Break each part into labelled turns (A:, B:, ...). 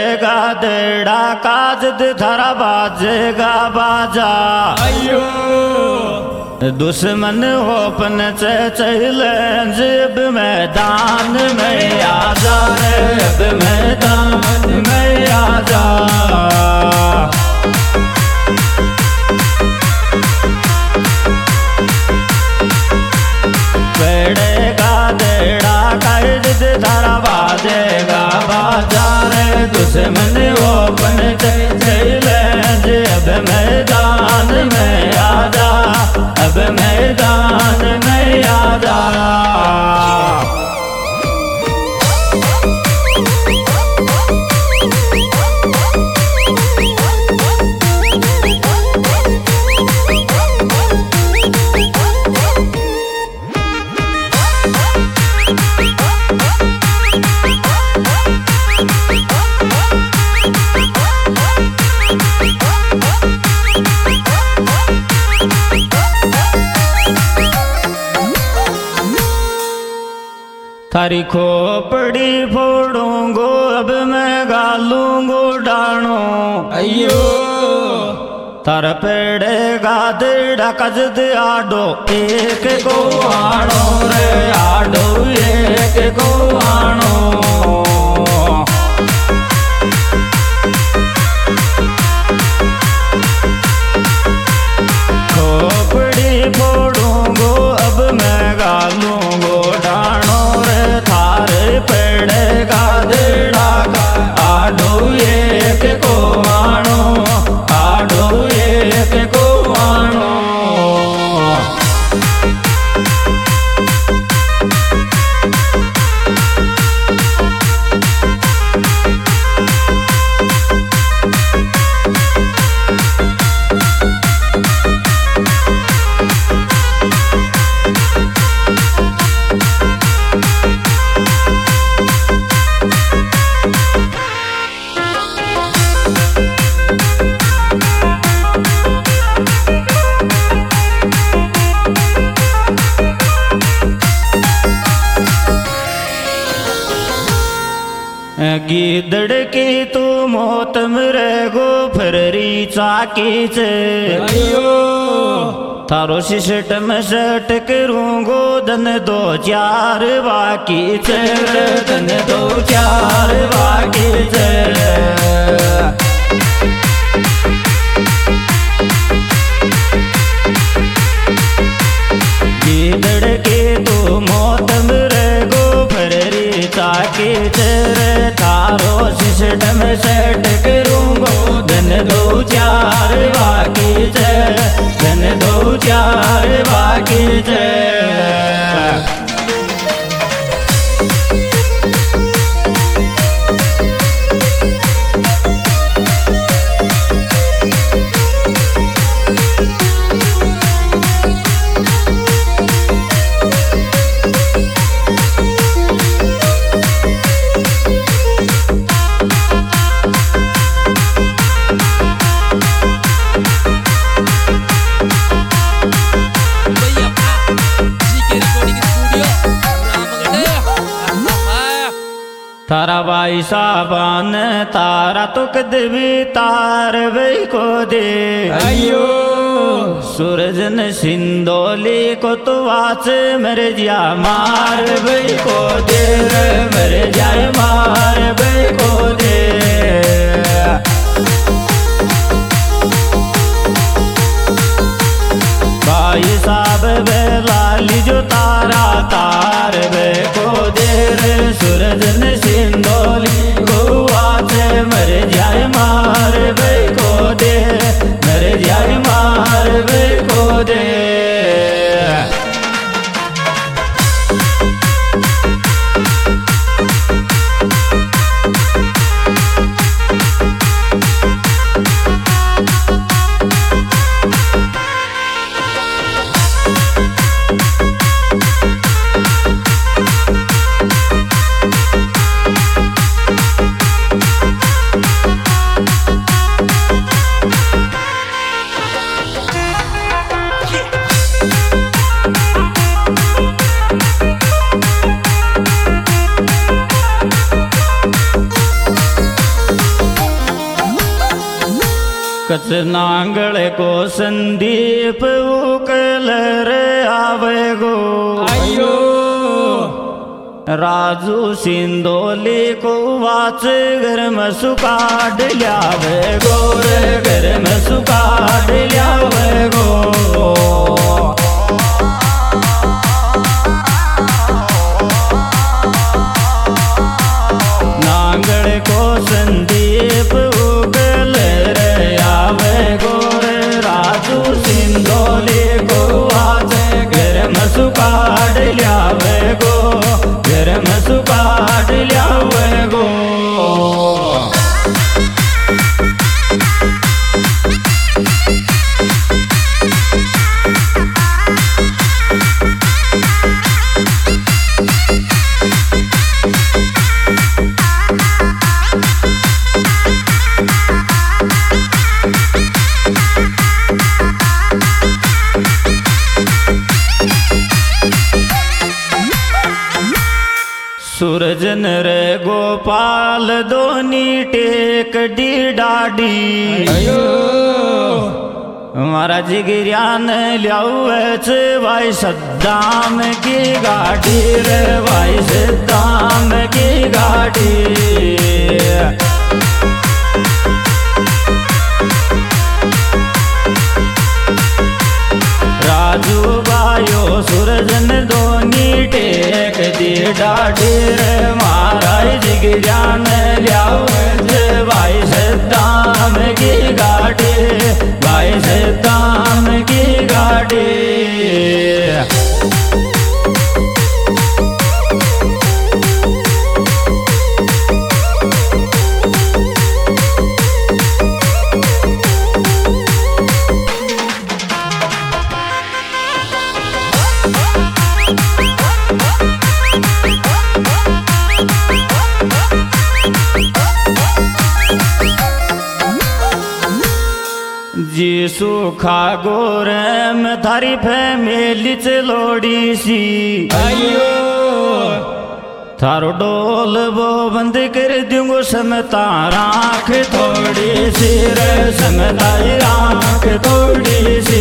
A: पेड़ेगा देड़ा काजद थारा बाजेगा बाजा।
B: अयो
A: दुश्मन होपन से चले जब मैदान में आजा रे, अब मैदान में आजा। पेड़ेगा देड़ा काजद थारा बाजेगा बाजा रे। दुश्मन होपन से चले जब मैदान में आजा, अब मैदान में आजा। थारी खोपड़ी फोड़ूंगो अब मैं गालूंगो डाणो।
B: अयो
A: थार पेड़ेगा देड़ा कजद आडो एक को आणो रे, आडो एक को आणो। खोपड़ी फोड़ूंगो अब मैं गालूंगो डाणो रे। थारे पेड़ेगा देड़ा का आडो एक को आणो, आडो एक को आणो। गीदड़ की तू मौत मेरे गो फररी चाकी से।
B: अयो
A: थारो सिस्टम सेट करूंगो धन दो चार बाकी से, धन दो चार बाकी से। गीदड़ की तू मौत मेरे गो फररी चाकी से। थारो सिस्टम सेट करूंगो धन दो चार बाकी से, धन दो चार बाकी से। थारा भाई साबान तारा तुक देवी तार वे को दे।
B: अयो
A: सूरज न सिंदोली को तो वाच मेरे जिया मार वे को दे, मेरे जाए मार वे को दे। भाई साहब वे लाली जो तारा तार वे को दे रे। सूरज न सिंदोली को वाच मेरे जाए मार वे को दे, मेरे जाए मार वे को दे। कच नांगल को संदीप उकल रे आवे गो
B: अयो
A: राजू सिंदोली को वाच घर में सुकाट लियावे गो रे घर में सुकाट लियावे गो नांगल को संदीप उगल रे आवे गो रे राजू सिंदोली को वाच घर में सुकाट लियावे गो घर में सुकाट लियावे गो सूरजन रे गोपाल दोनी टेक डी डाडी
B: अयो
A: हमारा जिगरियान लियाउच भाई सद्दाम की गाड़ी रे भाई सद्दाम की गाड़ी राजू भाइयो सूरजन दोनी टेक दी डाडी रे महाराज जिगरियान लियाउच भाई सद्दाम की गाड़ी भाई सद्दाम की गाड़ी जी सूखा गोरे में थारी फैमिली चलोड़ी सी
B: अयो
A: थारो डोल वो बंद कर दूंगो समता राख थोड़ी सी रे समता राख थोड़ी सी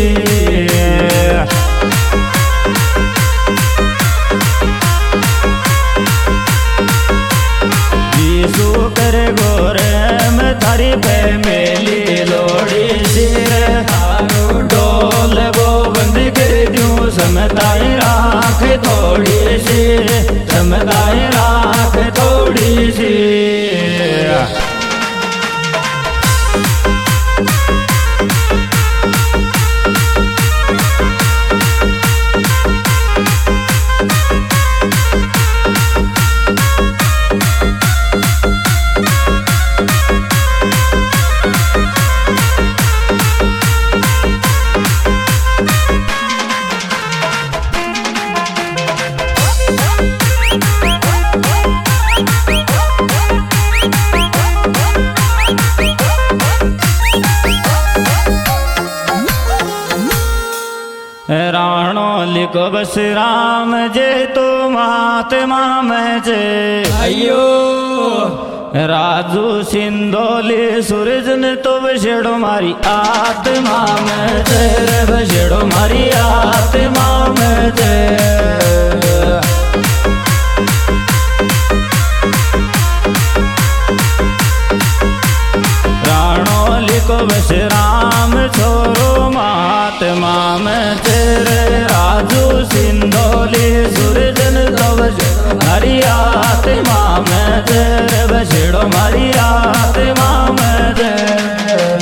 A: जीसू कर गोरे में थारी फैमिली लोड़ी सी रे थारो डोल वो बंद कर दूं समताई राख थोड़ी सी समताई राख थोड़ी सी राणो लिखो बस राम जे तो महात्मा में जे
B: अयो
A: राजू सिंदोली सूरजन तो बसेड़ो मारी आत्मा में जे रे बसेड़ो मारी आत्मा में जे राणो लिखो बस राम छोरो महात्मा में तेरे राजू सिंदोली सूरजन तो बसेड़ो मारी आत्मा में तेरे बसेड़ो मारी आत्मा में तेरे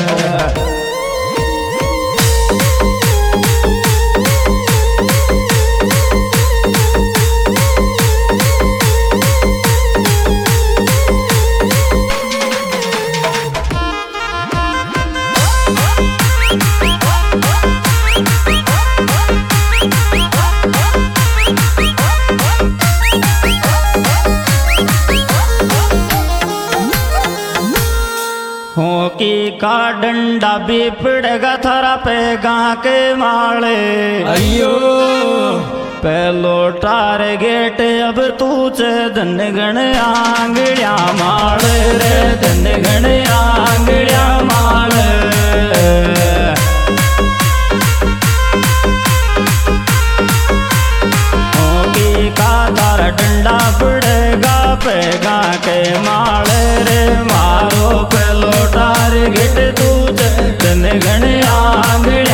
A: होकी का डंडा भी पड़ेगा थारा पे गा के माले
B: अयो
A: पहलो टारगेट अब तूचे धन गण आंगड़िया माल रे धन गण आंगड़िया माल घट तू तन घण आंगण